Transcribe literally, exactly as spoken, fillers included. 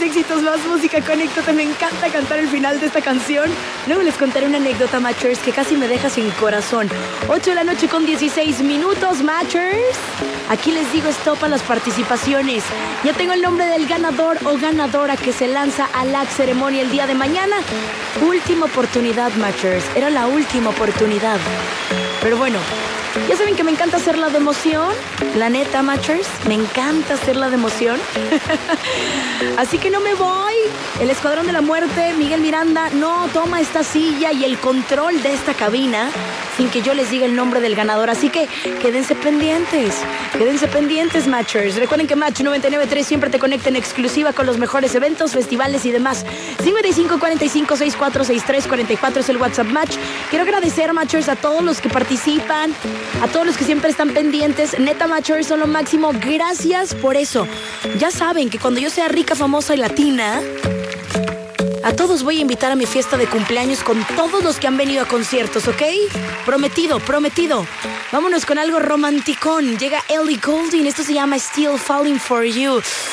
éxitos, más música, conéctate. Me encanta cantar el final de esta canción. Luego les contaré una anécdota, Matchers, que casi me deja sin corazón. ocho de la noche con dieciséis minutos, Matchers. Aquí les digo stop a las participaciones. Ya tengo el nombre del ganador o ganadora que se lanza a la ceremonia el día de mañana. Última oportunidad, Matchers. Era la última oportunidad. Pero bueno, ya saben que me encanta hacerla de emoción. La neta, Matchers, me encanta hacerla de emoción. Así que no me voy. El Escuadrón de la Muerte, Miguel Miranda, no toma esta silla y el control de esta cabina sin que yo les diga el nombre del ganador. Así que quédense pendientes. Quédense pendientes, Matchers. Recuerden que Match noventa y nueve punto tres siempre te conecta en exclusiva con los mejores eventos, festivales y demás. cincuenta y cinco, cuarenta y cinco, sesenta y cuatro, sesenta y tres, cuarenta y cuatro es el WhatsApp Match. Quiero agradecer, Matchers, a todos los que participan, a todos los que siempre están pendientes. Neta, Matchers, son lo máximo. Gracias por eso. Ya saben que cuando yo sea rica, famosa y latina, a todos voy a invitar a mi fiesta de cumpleaños con todos los que han venido a conciertos, ¿ok? Prometido, prometido. Vámonos con algo romanticón. Llega Ellie Goulding. Esto se llama Still Falling For You.